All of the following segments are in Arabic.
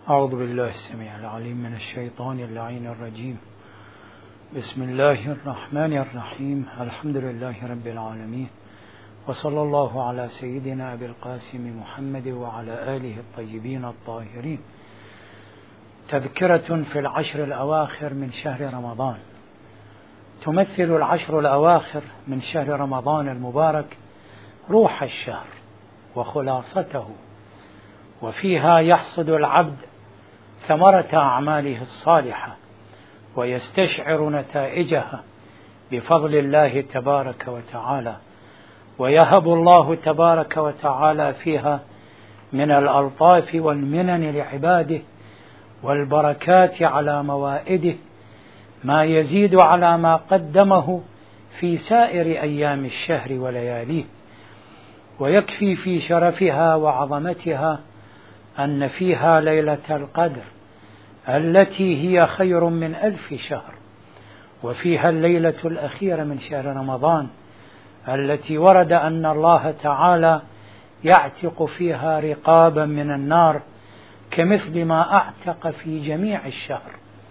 أعوذ بالله السميع العليم من الشيطان اللعين الرجيم. بسم الله الرحمن الرحيم. الحمد لله رب العالمين، وصلى الله على سيدنا أبي القاسم محمد وعلى آله الطيبين الطاهرين. تذكرة في العشر الأواخر من شهر رمضان. تمثل العشر الأواخر من شهر رمضان المبارك روح الشهر وخلاصته، وفيها يحصد العبد ثمرة أعماله الصالحة ويستشعر نتائجها بفضل الله تبارك وتعالى، ويهب الله تبارك وتعالى فيها من الألطاف والمنن لعباده والبركات على موائده ما يزيد على ما قدمه في سائر أيام الشهر ولياليه. ويكفي في شرفها وعظمتها أن فيها ليلة القدر التي هي خير من 1000 شهر، وفيها الليلة الأخيرة من شهر رمضان التي ورد أن الله تعالى يعتق فيها رقابا من النار كمثل ما أعتق في جميع الشهر.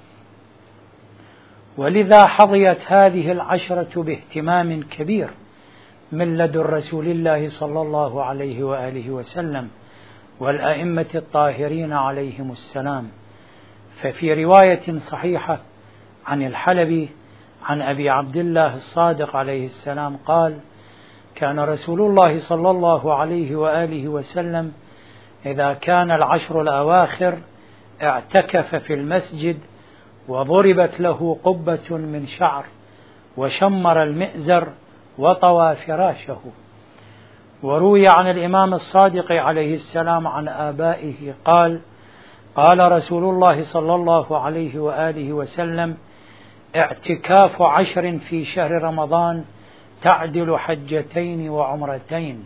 ولذا حظيت هذه العشرة باهتمام كبير من لدن رسول الله صلى الله عليه وآله وسلم والأئمة الطاهرين عليهم السلام. ففي رواية صحيحة عن الحلبي عن أبي عبد الله الصادق عليه السلام قال: كان رسول الله صلى الله عليه وآله وسلم إذا كان العشر الأواخر اعتكف في المسجد وضربت له قبة من شعر وشمر المئزر وطوى فراشه. وروي عن الإمام الصادق عليه السلام عن آبائه قال: قال رسول الله صلى الله عليه وآله وسلم: اعتكاف 10 في شهر رمضان تعدل حجتين وعمرتين.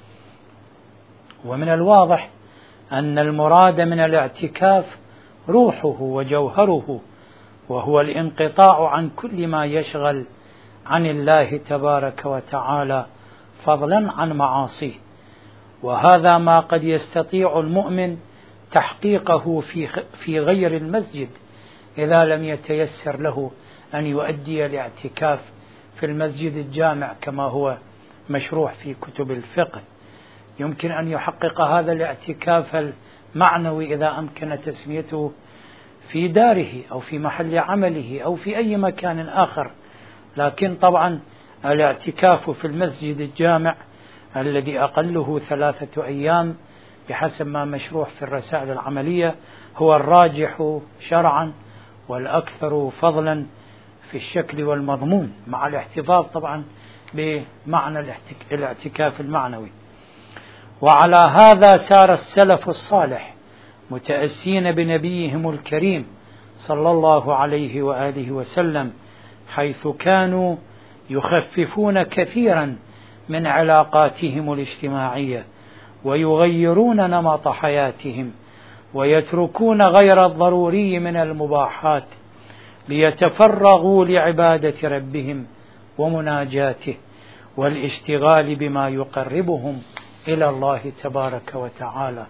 ومن الواضح أن المراد من الاعتكاف روحه وجوهره، وهو الانقطاع عن كل ما يشغل عن الله تبارك وتعالى فضلا عن معاصيه. وهذا ما قد يستطيع المؤمن تحقيقه في غير المسجد إذا لم يتيسر له أن يؤدي الاعتكاف في المسجد الجامع كما هو مشروح في كتب الفقه. يمكن أن يحقق هذا الاعتكاف المعنوي إذا أمكن تسميته في داره أو في محل عمله أو في أي مكان آخر، لكن طبعا الاعتكاف في المسجد الجامع الذي أقله 3 أيام بحسب ما مشروح في الرسائل العملية هو الراجح شرعا والأكثر فضلا في الشكل والمضمون، مع الاحتفاظ طبعا بمعنى الاعتكاف المعنوي. وعلى هذا سار السلف الصالح متأسين بنبيهم الكريم صلى الله عليه وآله وسلم، حيث كانوا يخففون كثيرا من علاقاتهم الاجتماعية ويغيرون نمط حياتهم ويتركون غير الضروري من المباحات ليتفرغوا لعبادة ربهم ومناجاته والاشتغال بما يقربهم إلى الله تبارك وتعالى.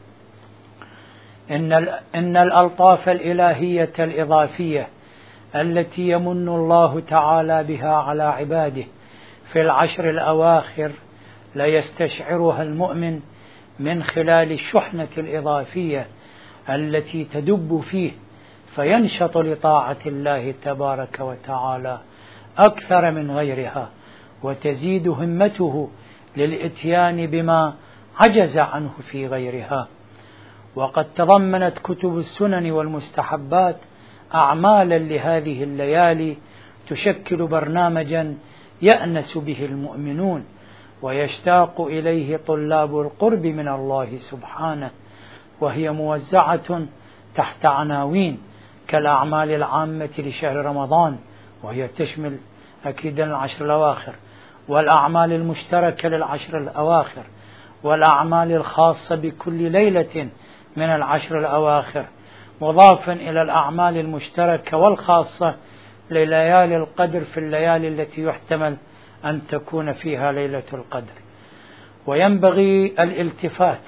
إن الألطاف الإلهية الإضافية التي يمن الله تعالى بها على عباده في العشر الأواخر لا يستشعرها المؤمن من خلال الشحنة الإضافية التي تدب فيه، فينشط لطاعة الله تبارك وتعالى أكثر من غيرها، وتزيد همته للإتيان بما عجز عنه في غيرها. وقد تضمنت كتب السنن والمستحبات أعمالا لهذه الليالي تشكل برنامجا يأنس به المؤمنون ويشتاق إليه طلاب القرب من الله سبحانه، وهي موزعة تحت عناوين كالأعمال العامة لشهر رمضان، وهي تشمل أكيد العشر الأواخر، والأعمال المشتركة للعشر الأواخر، والأعمال الخاصة بكل ليلة من العشر الأواخر، مضافا إلى الأعمال المشتركة والخاصة لليالي القدر في الليالي التي يحتمل أن تكون فيها ليلة القدر. وينبغي الالتفات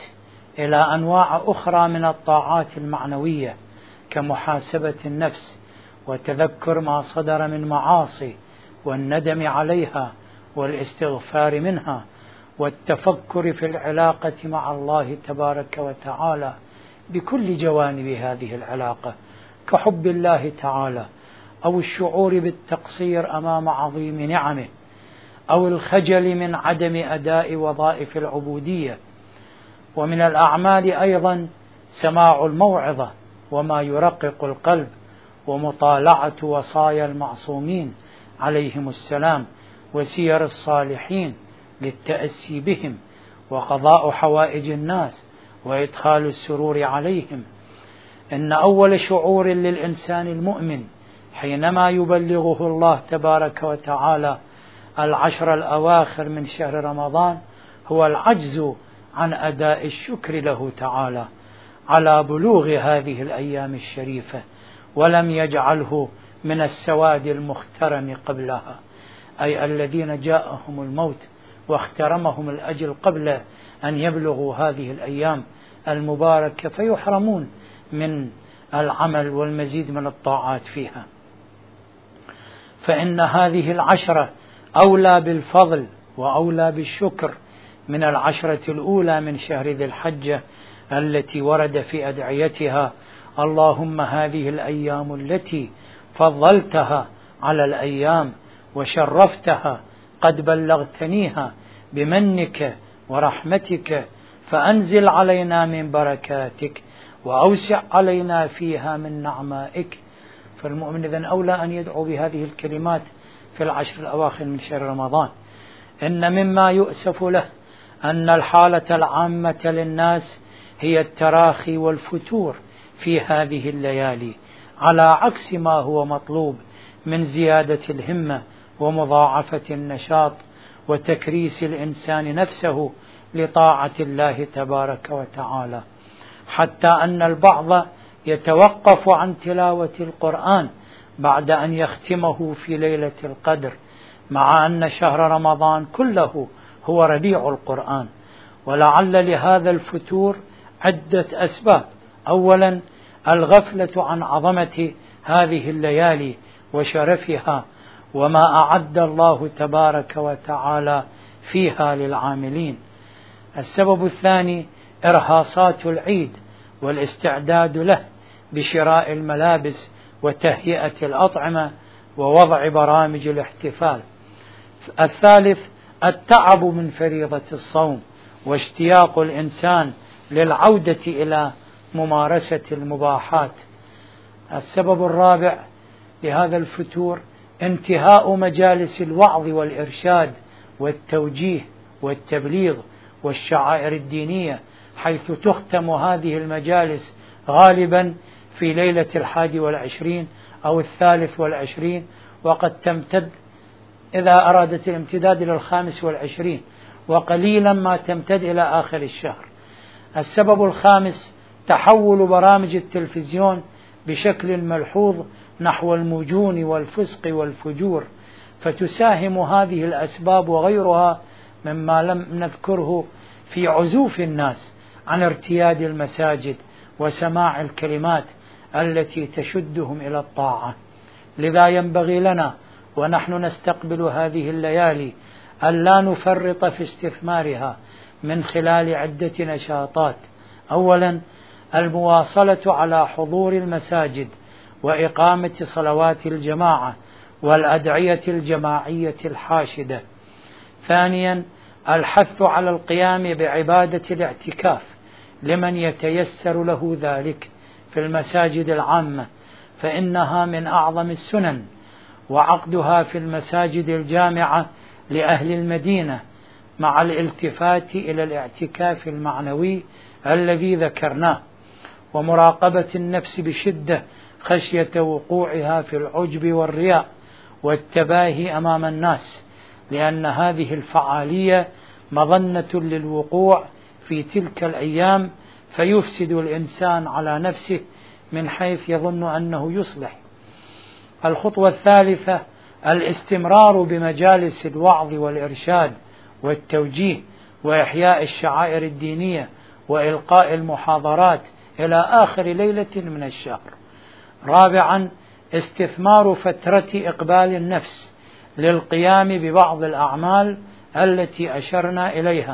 إلى أنواع أخرى من الطاعات المعنوية كمحاسبة النفس وتذكر ما صدر من معاصي والندم عليها والاستغفار منها والتفكر في العلاقة مع الله تبارك وتعالى بكل جوانب هذه العلاقة كحب الله تعالى أو الشعور بالتقصير أمام عظيم نعمه أو الخجل من عدم أداء وظائف العبودية. ومن الأعمال أيضا سماع الموعظة وما يرقق القلب ومطالعة وصايا المعصومين عليهم السلام وسير الصالحين للتأسي بهم وقضاء حوائج الناس وإدخال السرور عليهم. إن أول شعور للإنسان المؤمن حينما يبلغه الله تبارك وتعالى العشر الأواخر من شهر رمضان هو العجز عن أداء الشكر له تعالى على بلوغ هذه الأيام الشريفة، ولم يجعله من السواد المخترم قبلها، أي الذين جاءهم الموت واخترمهم الأجل قبل أن يبلغوا هذه الأيام المباركة فيحرمون من العمل والمزيد من الطاعات فيها. فإن هذه العشرة أولى بالفضل وأولى بالشكر من العشرة الأولى من شهر ذي الحجة التي ورد في أدعيتها: اللهم هذه الأيام التي فضلتها على الأيام وشرفتها قد بلغتنيها بمنك ورحمتك، فأنزل علينا من بركاتك وأوسع علينا فيها من نعمائك. فالمؤمن إذن أولى أن يدعو بهذه الكلمات في العشر الأواخر من شهر رمضان. إن مما يؤسف له أن الحالة العامة للناس هي التراخي والفتور في هذه الليالي، على عكس ما هو مطلوب من زيادة الهمة ومضاعفة النشاط وتكريس الإنسان نفسه لطاعة الله تبارك وتعالى، حتى أن البعض يتوقف عن تلاوة القرآن بعد أن يختمه في ليلة القدر، مع أن شهر رمضان كله هو ربيع القرآن. ولعل لهذا الفتور عدة أسباب: أولا الغفلة عن عظمة هذه الليالي وشرفها وما أعد الله تبارك وتعالى فيها للعاملين. السبب الثاني إرهاصات العيد والاستعداد له بشراء الملابس وتهيئة الأطعمة ووضع برامج الاحتفال. الثالث التعب من فريضة الصوم واشتياق الإنسان للعودة إلى ممارسة المباحات. السبب الرابع لهذا الفتور انتهاء مجالس الوعظ والإرشاد والتوجيه والتبليغ والشعائر الدينية، حيث تختم هذه المجالس غالبا في ليلة 21 أو 23، وقد تمتد إذا أرادت الامتداد إلى 25، وقليلا ما تمتد إلى آخر الشهر. السبب الخامس تحول برامج التلفزيون بشكل ملحوظ نحو المجون والفسق والفجور، فتساهم هذه الأسباب وغيرها مما لم نذكره في عزوف الناس عن ارتياد المساجد وسماع الكلمات التي تشدهم إلى الطاعة. لذا ينبغي لنا ونحن نستقبل هذه الليالي ألا نفرط في استثمارها من خلال عدة نشاطات: أولا المواصلة على حضور المساجد وإقامة صلوات الجماعة والأدعية الجماعية الحاشدة. ثانيا الحث على القيام بعبادة الاعتكاف لمن يتيسر له ذلك في المساجد العامة، فإنها من أعظم السنن، وعقدها في المساجد الجامعة لأهل المدينة مع الالتفات إلى الاعتكاف المعنوي الذي ذكرناه، ومراقبة النفس بشدة خشية وقوعها في العجب والرياء والتباهي أمام الناس، لأن هذه الفعالية مظنة للوقوع في تلك الأيام، فيفسد الإنسان على نفسه من حيث يظن أنه يصلح. الخطوة الثالثة الاستمرار بمجالس الوعظ والإرشاد والتوجيه وإحياء الشعائر الدينية وإلقاء المحاضرات إلى آخر ليلة من الشهر. رابعا استثمار فترة إقبال النفس للقيام ببعض الأعمال التي أشرنا إليها.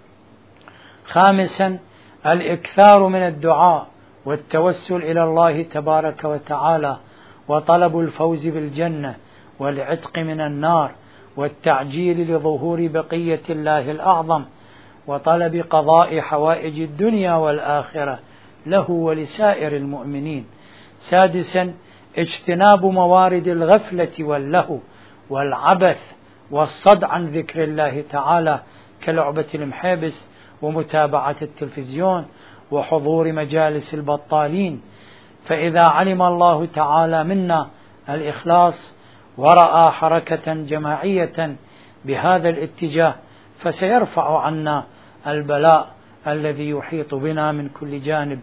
خامسا الإكثار من الدعاء والتوسل إلى الله تبارك وتعالى وطلب الفوز بالجنة والعتق من النار والتعجيل لظهور بقية الله الأعظم وطلب قضاء حوائج الدنيا والآخرة له ولسائر المؤمنين. سادسا اجتناب موارد الغفلة واللهو والعبث والصد عن ذكر الله تعالى كلعبة المحابس ومتابعة التلفزيون وحضور مجالس البطالين. فإذا علم الله تعالى منا الإخلاص ورأى حركة جماعية بهذا الاتجاه فسيرفع عنا البلاء الذي يحيط بنا من كل جانب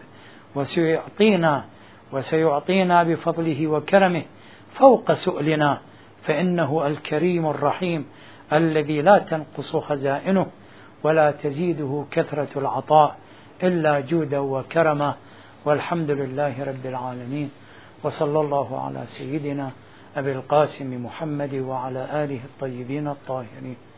وسيعطينا بفضله وكرمه فوق سؤلنا، فإنه الكريم الرحيم الذي لا تنقص خزائنه ولا تزيده كثرة العطاء إلا جودا وكرما. والحمد لله رب العالمين، وصلى الله على سيدنا أبي القاسم محمد وعلى آله الطيبين الطاهرين.